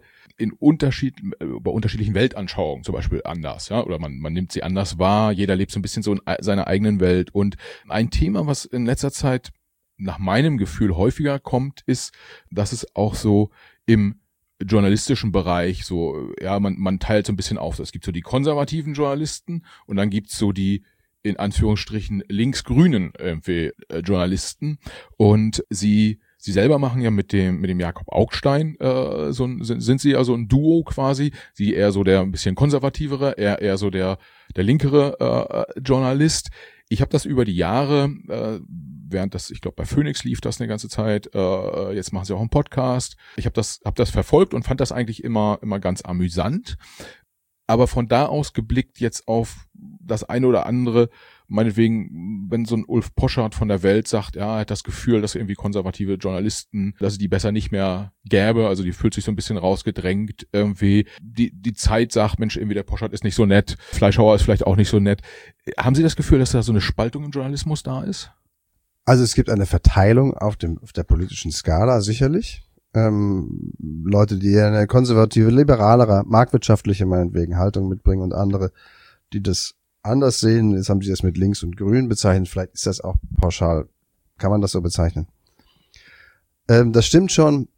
bei unterschiedlichen Weltanschauungen zum Beispiel anders, ja, oder man nimmt sie anders wahr, jeder lebt so ein bisschen so in seiner eigenen Welt. Und ein Thema, was in letzter Zeit nach meinem Gefühl häufiger kommt, ist, dass es auch so im journalistischen Bereich so, ja, man teilt so ein bisschen auf. Es gibt so die konservativen Journalisten und dann gibt's so die in Anführungsstrichen linksgrünen Journalisten, und sie selber machen ja mit dem Jakob Augstein sind sie ja so ein Duo quasi. Sie eher so der ein bisschen konservativere, eher so der linkere Journalist. Ich habe das über die Jahre, während das, ich glaube bei Phoenix lief das eine ganze Zeit, jetzt machen sie auch einen Podcast. Ich habe das verfolgt und fand das eigentlich immer ganz amüsant. Aber von da aus geblickt jetzt auf das eine oder andere, meinetwegen, wenn so ein Ulf Poschardt von der Welt sagt, ja, er hat das Gefühl, dass irgendwie konservative Journalisten, dass es die besser nicht mehr gäbe, also die fühlt sich so ein bisschen rausgedrängt, irgendwie die Zeit sagt, Mensch, irgendwie der Poschardt ist nicht so nett, Fleischhauer ist vielleicht auch nicht so nett. Haben Sie das Gefühl, dass da so eine Spaltung im Journalismus da ist? Also es gibt eine Verteilung auf der politischen Skala, sicherlich. Leute, die eine konservative, liberalere, marktwirtschaftliche meinetwegen Haltung mitbringen und andere, die das anders sehen. Jetzt haben sie das mit links und grün bezeichnet. Vielleicht ist das auch pauschal. Kann man das so bezeichnen? Das stimmt schon.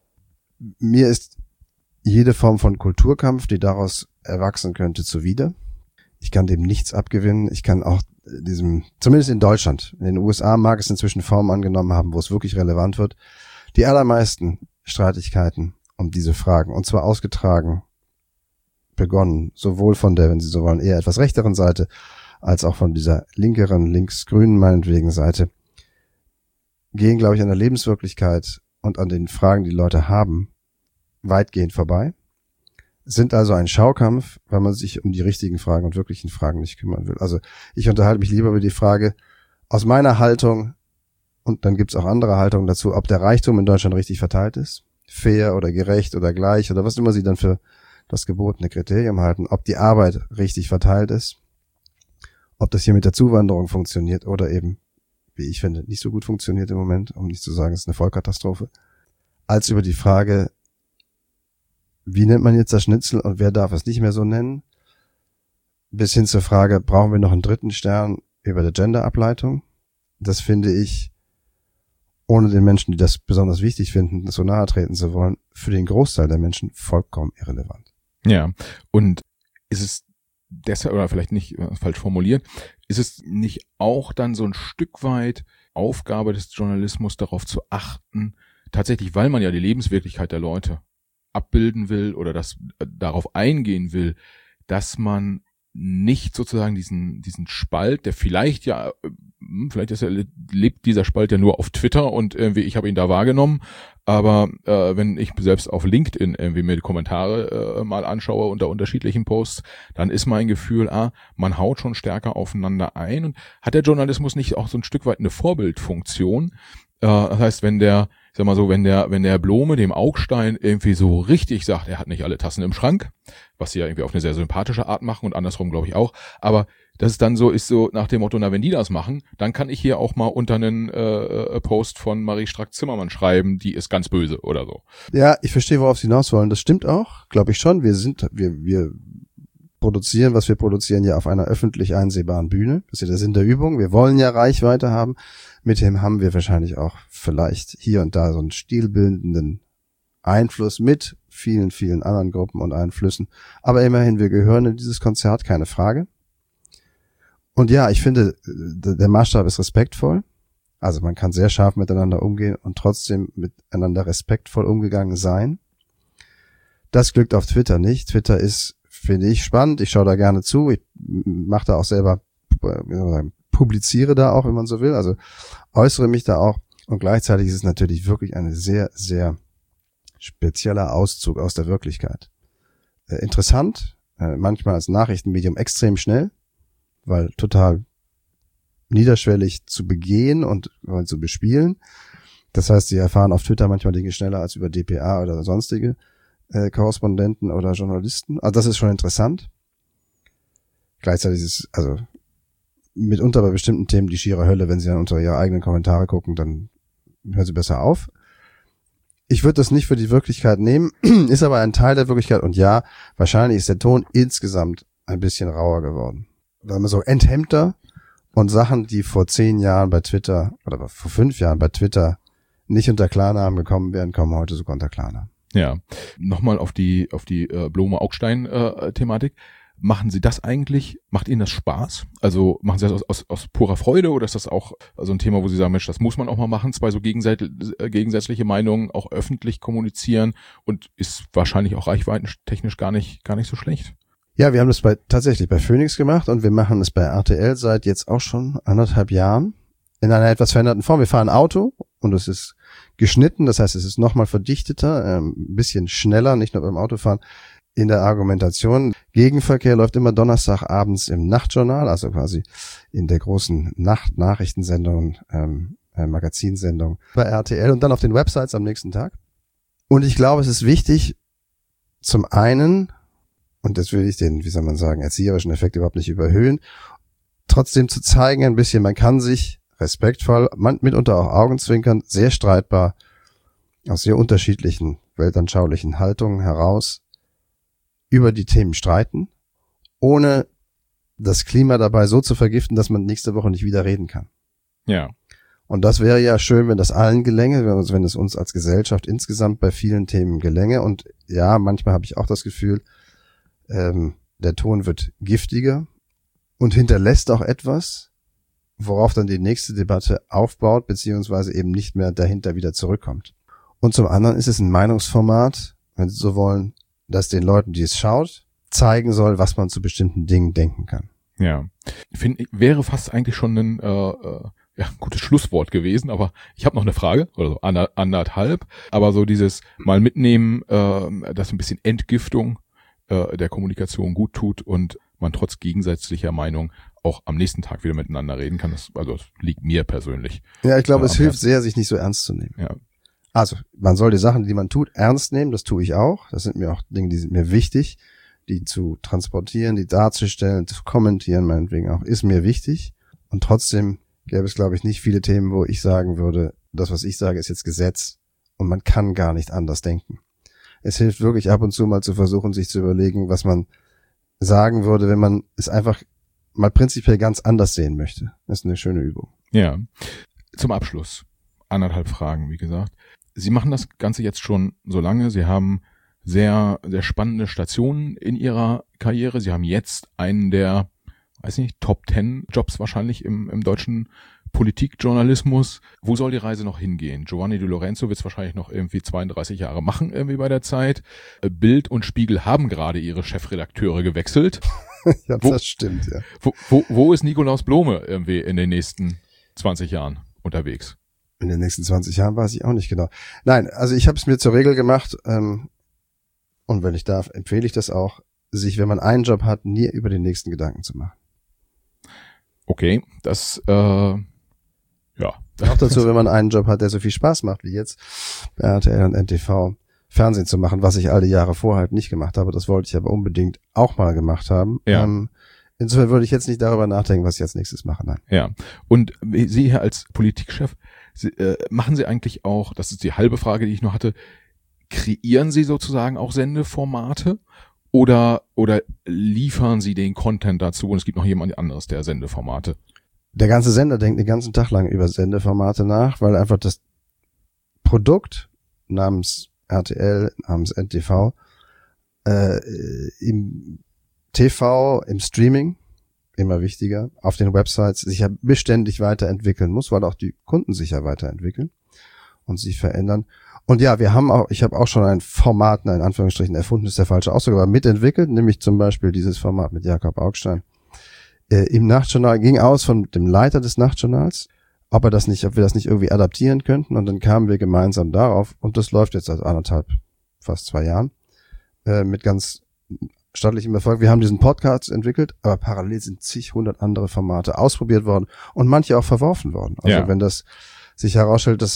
Mir ist jede Form von Kulturkampf, die daraus erwachsen könnte, zuwider. Ich kann dem nichts abgewinnen. Ich kann auch zumindest in Deutschland, in den USA mag es inzwischen Formen angenommen haben, wo es wirklich relevant wird. Die allermeisten Streitigkeiten um diese Fragen, und zwar ausgetragen, begonnen, sowohl von der, wenn Sie so wollen, eher etwas rechteren Seite, als auch von dieser linkeren, linksgrünen meinetwegen Seite, gehen, glaube ich, an der Lebenswirklichkeit und an den Fragen, die Leute haben, weitgehend vorbei, sind also ein Schaukampf, weil man sich um die richtigen Fragen und wirklichen Fragen nicht kümmern will. Also ich unterhalte mich lieber über die Frage aus meiner Haltung, und dann gibt's auch andere Haltungen dazu, ob der Reichtum in Deutschland richtig verteilt ist, fair oder gerecht oder gleich oder was immer Sie dann für das gebotene Kriterium halten, ob die Arbeit richtig verteilt ist, ob das hier mit der Zuwanderung funktioniert oder eben, wie ich finde, nicht so gut funktioniert im Moment, um nicht zu sagen, es ist eine Vollkatastrophe, als über die Frage, wie nennt man jetzt das Schnitzel und wer darf es nicht mehr so nennen, bis hin zur Frage, brauchen wir noch einen dritten Stern über der Gender-Ableitung? Das finde ich, ohne den Menschen, die das besonders wichtig finden, so nahe treten zu wollen, für den Großteil der Menschen vollkommen irrelevant. Ja, und ist es deshalb, oder vielleicht nicht falsch formuliert, ist es nicht auch dann so ein Stück weit Aufgabe des Journalismus, darauf zu achten, tatsächlich, weil man ja die Lebenswirklichkeit der Leute abbilden will oder darauf eingehen will, dass man nicht sozusagen diesen Spalt, der vielleicht lebt dieser Spalt ja nur auf Twitter und irgendwie ich habe ihn da wahrgenommen, aber wenn ich selbst auf LinkedIn irgendwie mir die Kommentare mal anschaue unter unterschiedlichen Posts, dann ist mein Gefühl, man haut schon stärker aufeinander ein. Und hat der Journalismus nicht auch so ein Stück weit eine Vorbildfunktion? Das heißt, wenn der Blome dem Augstein irgendwie so richtig sagt, er hat nicht alle Tassen im Schrank, was sie ja irgendwie auf eine sehr sympathische Art machen und andersrum glaube ich auch, aber dass es dann so ist, so nach dem Motto, na, wenn die das machen, dann kann ich hier auch mal unter einen Post von Marie Strack-Zimmermann schreiben, die ist ganz böse oder so. Ja, ich verstehe, worauf Sie hinaus wollen. Das stimmt auch, glaube ich schon. Wir produzieren, was wir produzieren, ja auf einer öffentlich einsehbaren Bühne. Das ist ja der Sinn der Übung. Wir wollen ja Reichweite haben. Mit dem haben wir wahrscheinlich auch vielleicht hier und da so einen stilbildenden Einfluss mit vielen, vielen anderen Gruppen und Einflüssen. Aber immerhin, wir gehören in dieses Konzert, keine Frage. Und ja, ich finde, der Maßstab ist respektvoll. Also man kann sehr scharf miteinander umgehen und trotzdem miteinander respektvoll umgegangen sein. Das glückt auf Twitter nicht. Twitter ist, finde ich, spannend. Ich schaue da gerne zu. Ich mache da auch selber, publiziere da auch, wenn man so will. Also äußere mich da auch. Und gleichzeitig ist es natürlich wirklich ein sehr, sehr spezieller Auszug aus der Wirklichkeit. Interessant, manchmal als Nachrichtenmedium extrem schnell, weil total niederschwellig zu begehen und zu bespielen. Das heißt, Sie erfahren auf Twitter manchmal Dinge schneller als über dpa oder sonstige Korrespondenten oder Journalisten. Also das ist schon interessant. Gleichzeitig ist es, also mitunter bei bestimmten Themen die schiere Hölle, wenn sie dann unter ihre eigenen Kommentare gucken, dann hören sie besser auf. Ich würde das nicht für die Wirklichkeit nehmen, ist aber ein Teil der Wirklichkeit und ja, wahrscheinlich ist der Ton insgesamt ein bisschen rauer geworden. Weil man so enthemmter und Sachen, die vor 10 Jahren bei Twitter oder vor 5 Jahren bei Twitter nicht unter Klarnamen gekommen wären, kommen heute sogar unter Klarnamen. Ja, nochmal auf die Blome-Augstein-Thematik. Machen Sie das eigentlich, macht Ihnen das Spaß? Also machen Sie das aus purer Freude oder ist das auch so ein Thema, wo Sie sagen, Mensch, das muss man auch mal machen, zwei so gegensätzliche Meinungen auch öffentlich kommunizieren und ist wahrscheinlich auch reichweitentechnisch gar nicht so schlecht? Ja, wir haben das tatsächlich bei Phoenix gemacht und wir machen es bei RTL seit jetzt auch schon 1,5 Jahren in einer etwas veränderten Form. Wir fahren Auto und es ist geschnitten, das heißt, es ist nochmal verdichteter, ein bisschen schneller, nicht nur beim Autofahren. In der Argumentation. Gegenverkehr läuft immer Donnerstagabends im Nachtjournal, also quasi in der großen Nachtnachrichtensendung, Magazinsendung bei RTL und dann auf den Websites am nächsten Tag. Und ich glaube, es ist wichtig, zum einen, und das will ich den, wie soll man sagen, erzieherischen Effekt überhaupt nicht überhöhen, trotzdem zu zeigen ein bisschen, man kann sich respektvoll, mitunter auch augenzwinkernd, sehr streitbar, aus sehr unterschiedlichen weltanschaulichen Haltungen heraus über die Themen streiten, ohne das Klima dabei so zu vergiften, dass man nächste Woche nicht wieder reden kann. Ja. Und das wäre ja schön, wenn das allen gelänge, wenn es uns als Gesellschaft insgesamt bei vielen Themen gelänge. Und ja, manchmal habe ich auch das Gefühl, der Ton wird giftiger und hinterlässt auch etwas, worauf dann die nächste Debatte aufbaut, beziehungsweise eben nicht mehr dahinter wieder zurückkommt. Und zum anderen ist es ein Meinungsformat, wenn Sie so wollen, das den Leuten, die es schaut, zeigen soll, was man zu bestimmten Dingen denken kann. Ja, wäre fast eigentlich schon ein gutes Schlusswort gewesen, aber ich habe noch eine Frage, oder so anderthalb, aber so dieses mal mitnehmen, dass ein bisschen Entgiftung der Kommunikation gut tut und man trotz gegensätzlicher Meinung auch am nächsten Tag wieder miteinander reden kann. Das liegt mir persönlich. Ja, ich glaube, es hilft sehr, sich nicht so ernst zu nehmen. Ja. Also, man soll die Sachen, die man tut, ernst nehmen. Das tue ich auch. Das sind mir auch Dinge, die sind mir wichtig. Die zu transportieren, die darzustellen, zu kommentieren, meinetwegen auch, ist mir wichtig. Und trotzdem gäbe es, glaube ich, nicht viele Themen, wo ich sagen würde, das, was ich sage, ist jetzt Gesetz. Und man kann gar nicht anders denken. Es hilft wirklich ab und zu mal zu versuchen, sich zu überlegen, was man sagen würde, wenn man es einfach mal prinzipiell ganz anders sehen möchte. Das ist eine schöne Übung. Ja. Zum Abschluss 1,5 Fragen, wie gesagt. Sie machen das Ganze jetzt schon so lange. Sie haben sehr, sehr spannende Stationen in Ihrer Karriere. Sie haben jetzt einen der, Top 10 Jobs wahrscheinlich im deutschen Politikjournalismus. Wo soll die Reise noch hingehen? Giovanni Di Lorenzo wird es wahrscheinlich noch irgendwie 32 Jahre machen, irgendwie bei der Zeit. Bild und Spiegel haben gerade ihre Chefredakteure gewechselt. Ja, das stimmt, ja. Wo ist Nikolaus Blome irgendwie in den nächsten 20 Jahren unterwegs? In den nächsten 20 Jahren weiß ich auch nicht genau. Nein, also ich habe es mir zur Regel gemacht, und wenn ich darf, empfehle ich das auch, sich, wenn man einen Job hat, nie über den nächsten Gedanken zu machen. Okay, das, Auch dazu, wenn man einen Job hat, der so viel Spaß macht, wie jetzt bei RTL und NTV, Fernsehen zu machen, was ich alle Jahre vorher halt nicht gemacht habe. Das wollte ich aber unbedingt auch mal gemacht haben. Ja. Insofern würde ich jetzt nicht darüber nachdenken, was ich als nächstes mache. Nein. Ja. Und Sie hier als Politikchef, machen Sie eigentlich auch, das ist die halbe Frage, die ich noch hatte, kreieren Sie sozusagen auch Sendeformate oder liefern Sie den Content dazu und es gibt noch jemand anderes, der Sendeformate? Der ganze Sender denkt den ganzen Tag lang über Sendeformate nach, weil einfach das Produkt namens RTL, namens NTV, im TV, im Streaming, immer wichtiger, auf den Websites sich ja beständig weiterentwickeln muss, weil auch die Kunden sich ja weiterentwickeln und sich verändern. Und ja, ich habe auch schon ein Format, in Anführungsstrichen erfunden, ist der falsche Ausdruck, aber mitentwickelt, nämlich zum Beispiel dieses Format mit Jakob Augstein. Im Nachtjournal ging aus von dem Leiter des Nachtjournals, ob wir das nicht irgendwie adaptieren könnten, und dann kamen wir gemeinsam darauf, und das läuft jetzt seit 1,5, fast 2 Jahren, mit ganz stattlichem Erfolg. Wir haben diesen Podcast entwickelt, aber parallel sind zig 100 andere Formate ausprobiert worden und manche auch verworfen worden. Also wenn das sich herausstellt, dass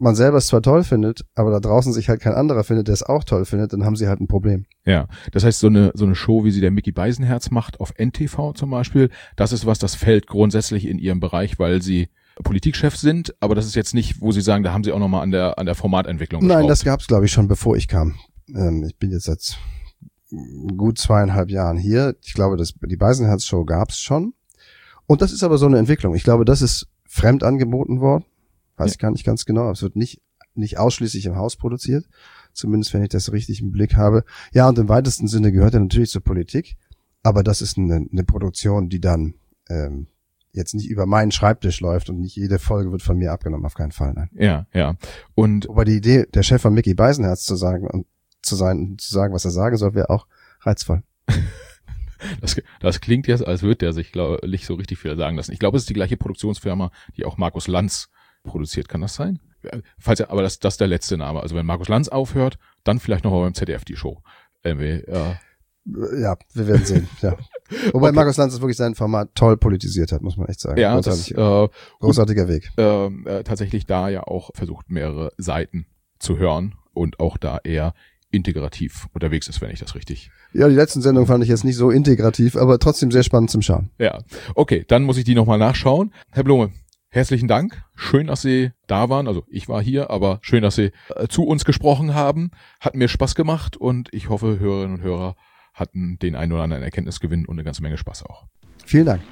man selber es zwar toll findet, aber da draußen sich halt kein anderer findet, der es auch toll findet, dann haben sie halt ein Problem. Ja, das heißt, so eine Show, wie sie der Micky Beisenherz macht, auf NTV zum Beispiel, das ist was, das fällt grundsätzlich in ihrem Bereich, weil sie Politikchef sind, aber das ist jetzt nicht, wo sie sagen, da haben sie auch nochmal an der Formatentwicklung geschraubt. Nein, das gab's, glaube ich, schon bevor ich kam. Ich bin jetzt seit gut 2,5 Jahren hier. Ich glaube, die Beisenherz-Show gab's schon. Und das ist aber so eine Entwicklung. Ich glaube, das ist fremd angeboten worden. Weiß ich gar nicht ganz genau. Es wird nicht ausschließlich im Haus produziert. Zumindest, wenn ich das richtig im Blick habe. Ja, und im weitesten Sinne gehört er natürlich zur Politik. Aber das ist eine Produktion, die dann jetzt nicht über meinen Schreibtisch läuft und nicht jede Folge wird von mir abgenommen. Auf keinen Fall, nein. Ja. Und aber die Idee, der Chef von Micky Beisenherz zu sagen, was er sagen soll, wäre auch reizvoll. Das klingt jetzt, als würde der sich nicht so richtig viel sagen lassen. Ich glaube, es ist die gleiche Produktionsfirma, die auch Markus Lanz produziert. Kann das sein? Aber das ist der letzte Name. Also wenn Markus Lanz aufhört, dann vielleicht noch mal beim ZDF die Show. Ja, wir werden sehen. Ja. Wobei okay. Markus Lanz wirklich sein Format toll politisiert hat, muss man echt sagen. Ja, großartiger Weg. Tatsächlich da ja auch versucht, mehrere Seiten zu hören und auch da eher integrativ unterwegs ist, wenn ich das richtig. Ja, die letzten Sendungen fand ich jetzt nicht so integrativ, aber trotzdem sehr spannend zum Schauen. Ja, okay, dann muss ich die nochmal nachschauen. Herr Blume, herzlichen Dank. Schön, dass Sie da waren. Also ich war hier, aber schön, dass Sie zu uns gesprochen haben. Hat mir Spaß gemacht und ich hoffe, Hörerinnen und Hörer hatten den einen oder anderen Erkenntnisgewinn und eine ganze Menge Spaß auch. Vielen Dank.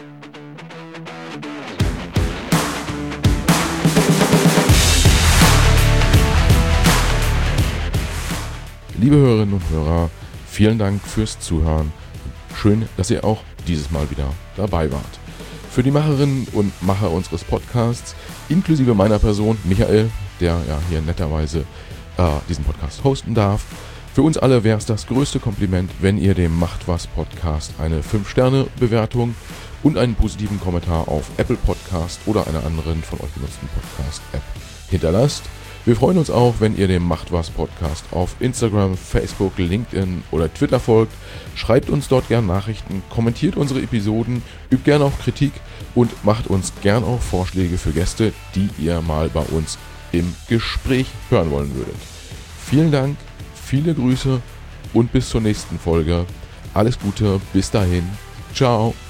Liebe Hörerinnen und Hörer, vielen Dank fürs Zuhören. Schön, dass ihr auch dieses Mal wieder dabei wart. Für die Macherinnen und Macher unseres Podcasts, inklusive meiner Person, Michael, der ja hier netterweise diesen Podcast hosten darf, für uns alle wäre es das größte Kompliment, wenn ihr dem Macht was Podcast eine 5-Sterne-Bewertung und einen positiven Kommentar auf Apple Podcast oder einer anderen von euch genutzten Podcast-App hinterlasst. Wir freuen uns auch, wenn ihr dem Macht was Podcast auf Instagram, Facebook, LinkedIn oder Twitter folgt. Schreibt uns dort gern Nachrichten, kommentiert unsere Episoden, übt gern auch Kritik und macht uns gern auch Vorschläge für Gäste, die ihr mal bei uns im Gespräch hören wollen würdet. Vielen Dank, viele Grüße und bis zur nächsten Folge. Alles Gute, bis dahin. Ciao.